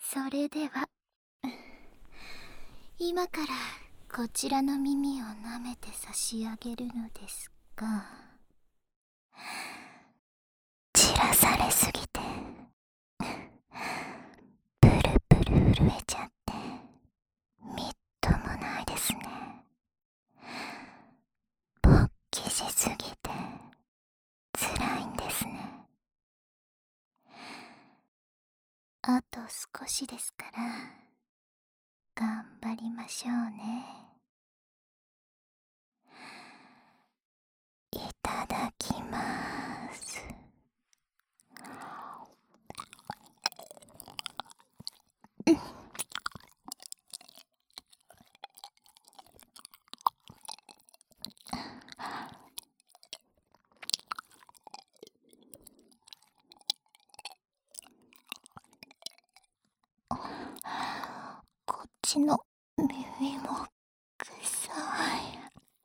それでは今からこちらの耳を舐めて差し上げるのですが、散らされすぎてプルプル震えちゃってみっともないですね。勃起しすぎて辛いんですね。あと少しですから頑張りましょうね。いただきます。こっちの耳も臭い。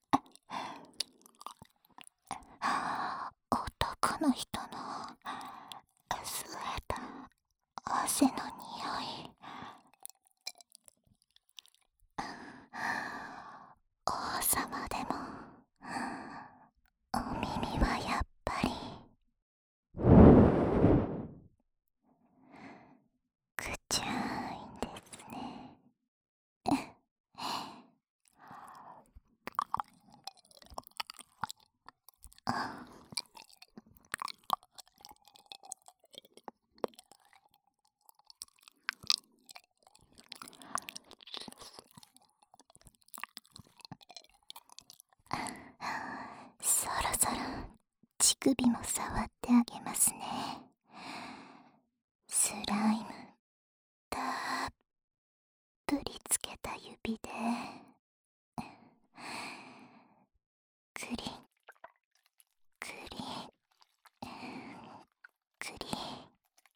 男の人のスウェット、汗の匂い。王様でもお耳はやっぱりくちゃいんですね。そろそろ乳首も触ってあげますね。スライムたっぷりつけた指でクリンクリンクリン。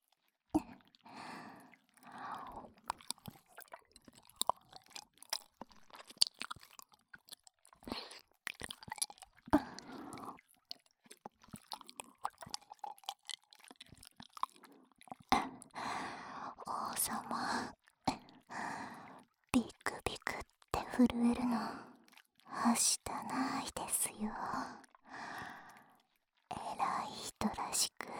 王様、ビクビクって震えるのはしたないですよ。偉い人らしく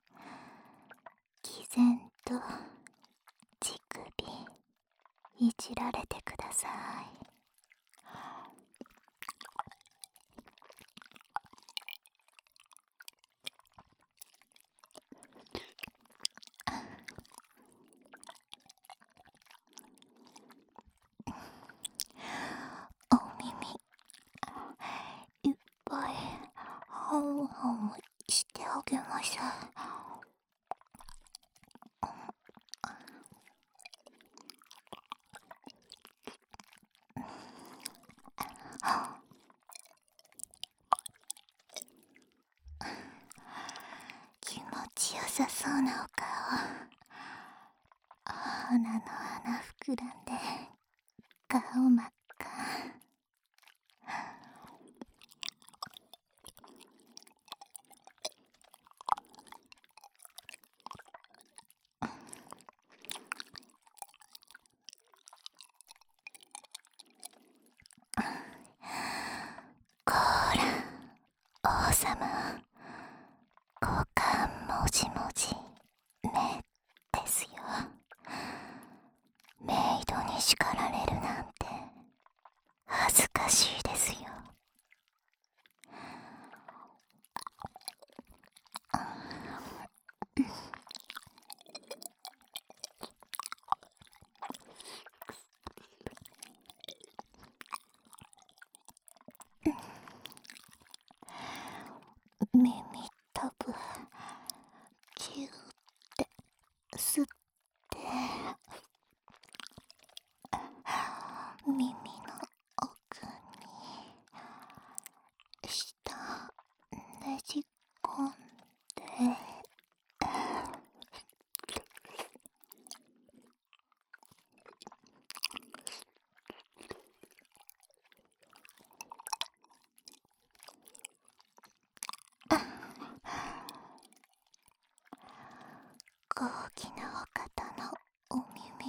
毅然と乳首いじられてください。お耳いっぱいハムハムしてあげましょう。気持ちよさそうなお顔。鼻の穴膨らんで顔真っ赤。こーら王様、股間もじもじ目ですよ。メイドに叱られるなんて恥ずかしいですよ。耳たぶギューって吸って耳の奥に舌ねじ込んで高貴なお方のお耳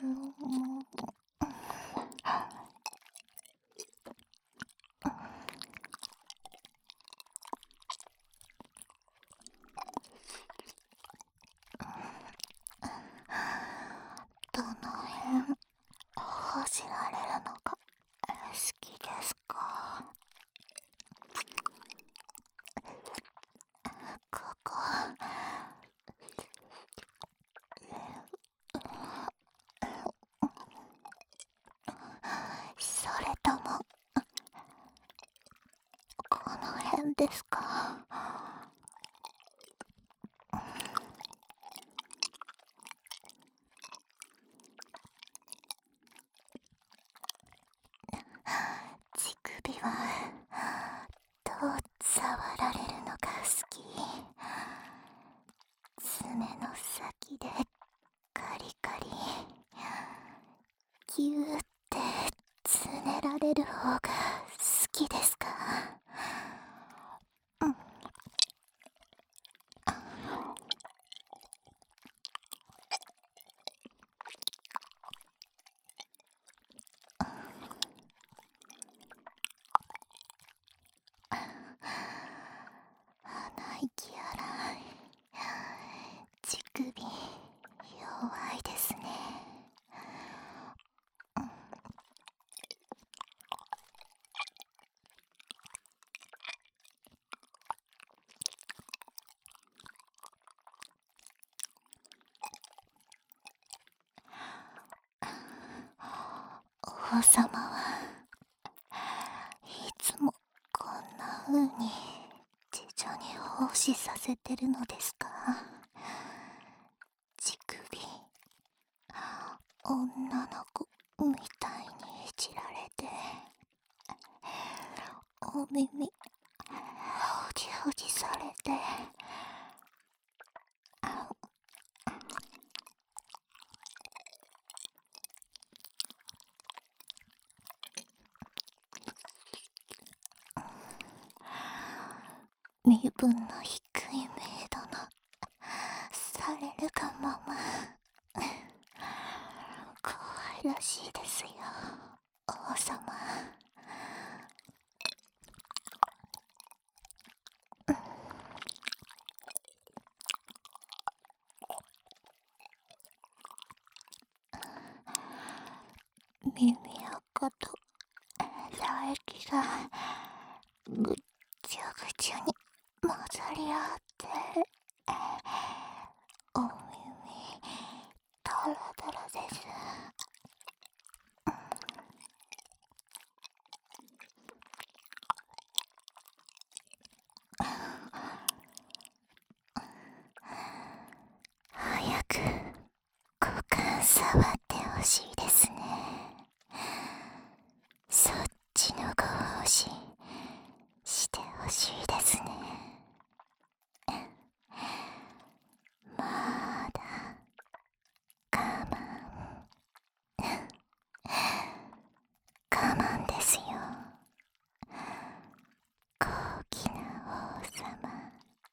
どの辺ほじられるのが好きですか？ここ、それともこの辺ですか？乳首はどう触られるのが好き？爪の先でカリカリギューってつねられる方が好きですか？うん。鼻息荒い。乳首弱いですね。王様はいつもこんな風に地上に奉仕させてるのですか？乳首、女の子みたいにいじられて、お耳ほじほじされて、身分の低いメイドのされるがまま可愛らしいですよ、王様。耳垢と唾液がぐっちゃぐちゃに混ざり合って、お耳ドロドロです。早く股間触ってほしいですね。そっちのご奉仕してほしいですね。まだ我慢ですよ、高貴な王様。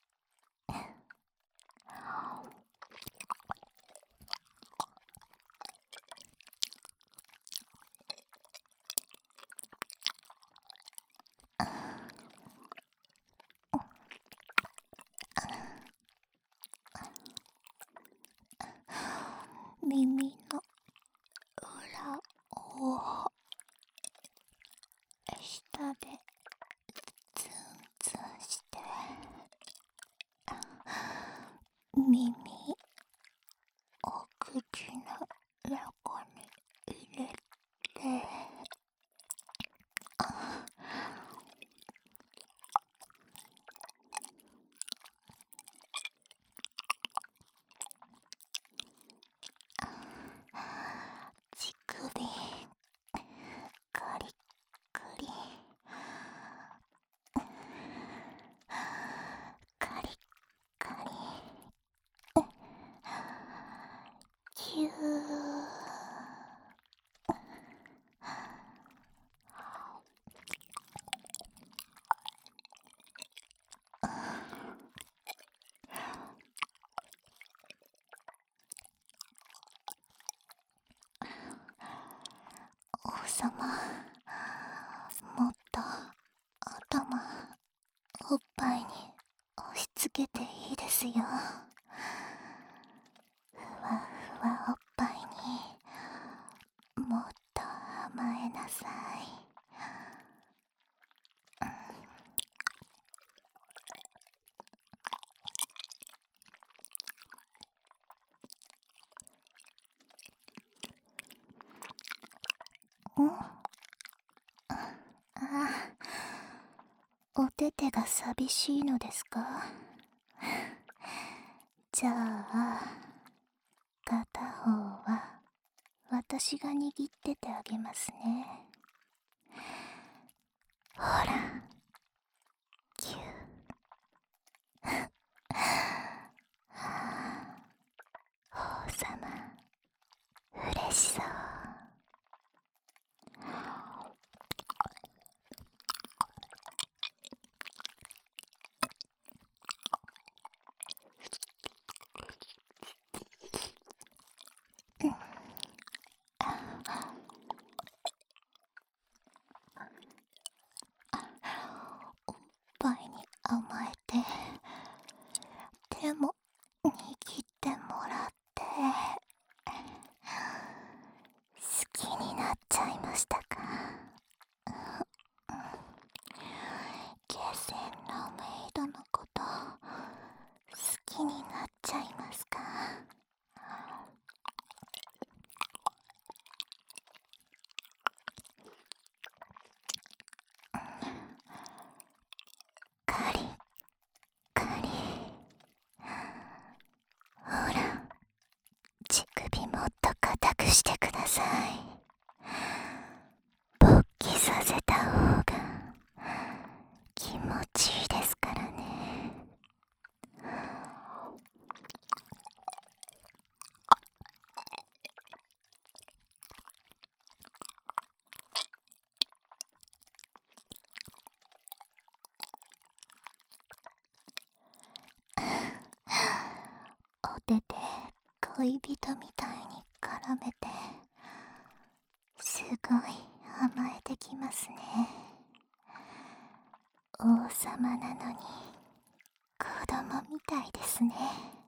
耳の裏を下でツンツンして耳お口の中に入れて、乳首カリカリカリカリキュー。 様、もっと頭、おっぱいに押し付けていいですよ。ふわふわおっぱいにもっと甘えなさい。おててが寂しいのですか？じゃあ、片方は私が握っててあげますね。ほら、キュー。王様、嬉しそう。おっぱいに甘えて、手も握ってもらって、好きになっちゃいましたか？ゲセンのメイドのこと好きになっちゃいますか？カリカリ。ほら、乳首もっと硬くしてください。勃起させた方が気持ちいいですからね。お手で恋人みたいに絡めて、すごい甘えてきますね。王様なのに子供みたいですね。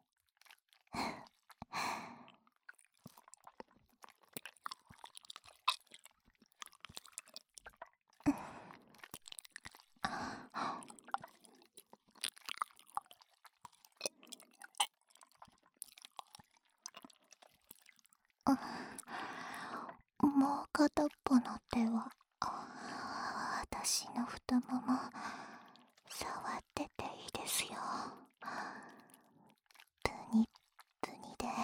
もう片っぽの手は私の太もも触ってていいですよ。プニップニで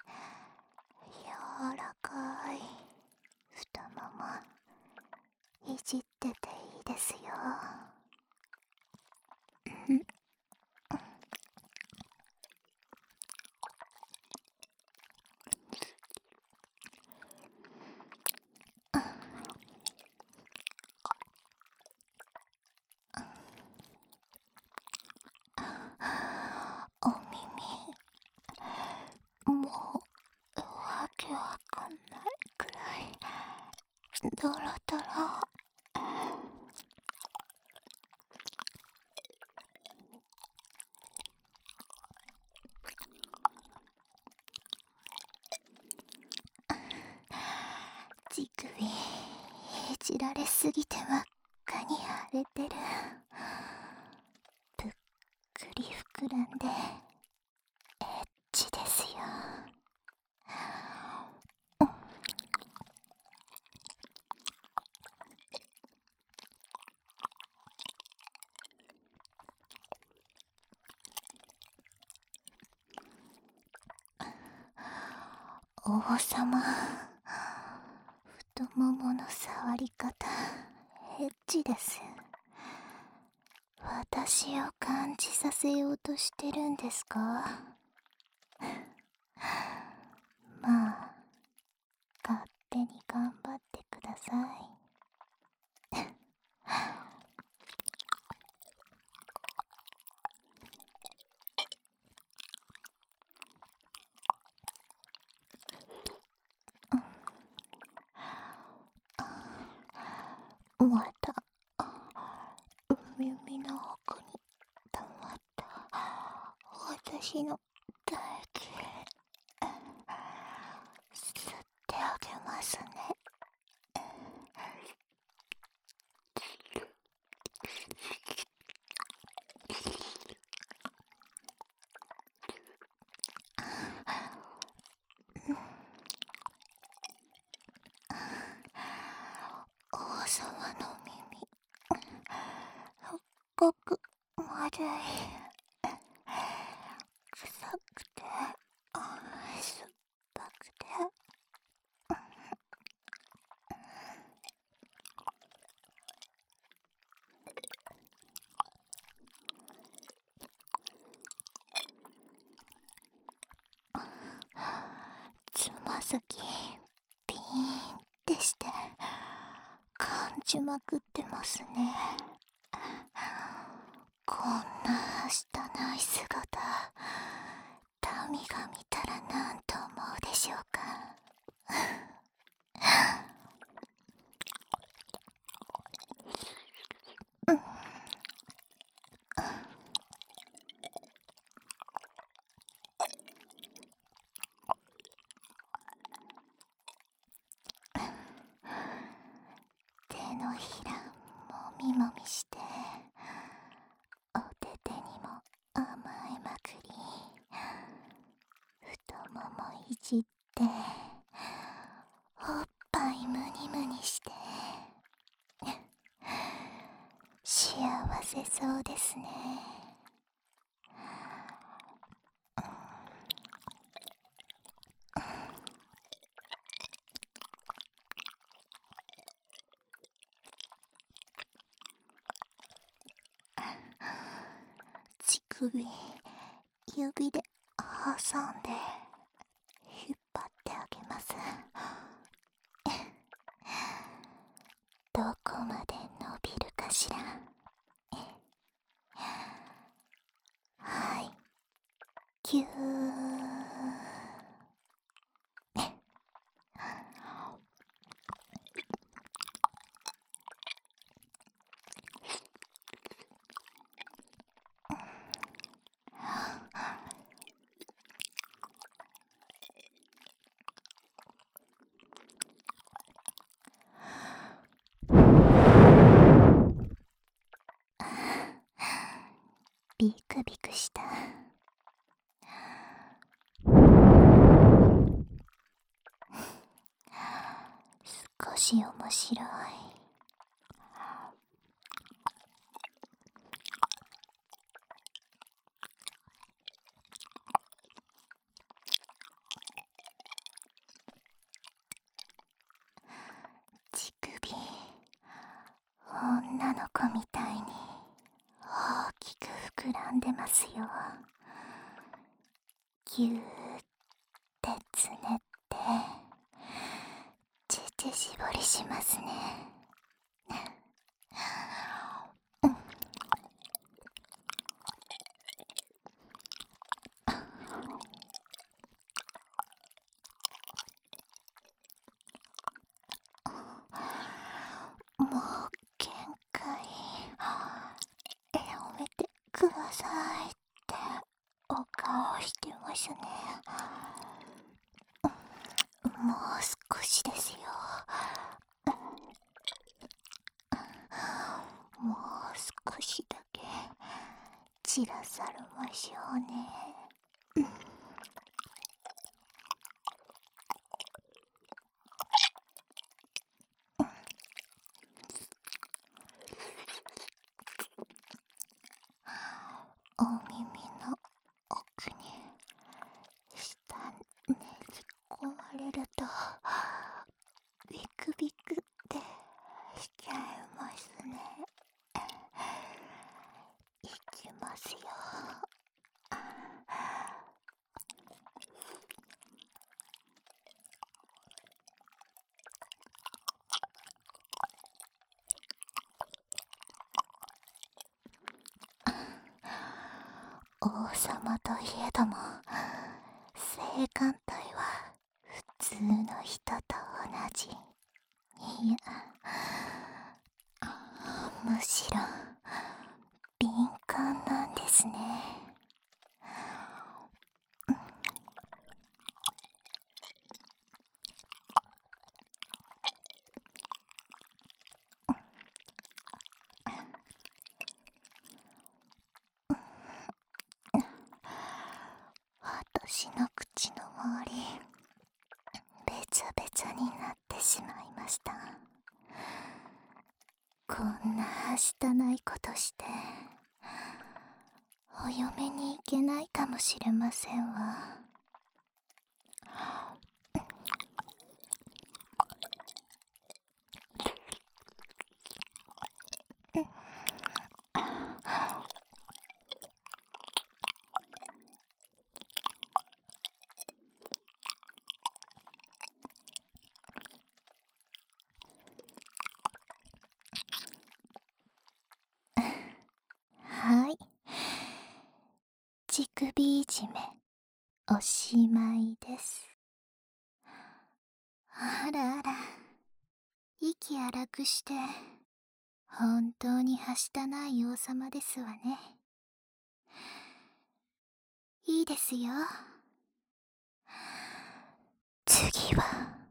柔らかい太ももいじってていいですよ。お耳もうわけわかんないくらいドロドロ。乳首いじられすぎて真っ赤に腫れてる。ぷっくり膨らんでエッチですよ。王様、太ももの触り方エッチです。私を感じさせようとしてるんですか？まあ、勝手に頑張ってください。 また耳の奥に溜まった私の唾液吸ってあげますね。王様の耳すっごくまずい、臭くて酸っぱくてつま先ピーンってして感じまくってますね。こんな汚い姿、民が見たら何と思うでしょうか。手のひらもみもみしてお手手にも甘えまくり、太ももいじっておっぱいムニムニして幸せそうですね。乳首指で挟んで引っ張ってあげます。どこまで伸びるかしら。はい、キュー。ビクビクした。少し面白い。乳首、女の子みたいに大きく膨らんでますよ。ぎゅーってつねって乳搾りしますね。もう限界、やめてくださいってお顔してますね。もう少しですよ。もう少しだけ散らされましょうね。お耳の奥に下ねじ込まれるとビクビクってしちゃいますね。いきますよ。王様といえども性感帯は普通の人と同じ。いや、 むしろ敏感なんですね。私の口の周りべちゃべちゃになってしまいました。こんなはしたないことしてお嫁に行けないかもしれませんわ。はい、乳首いじめおしまいです。あらあら、息荒くして本当にはしたない王様ですわね。いいですよ。次は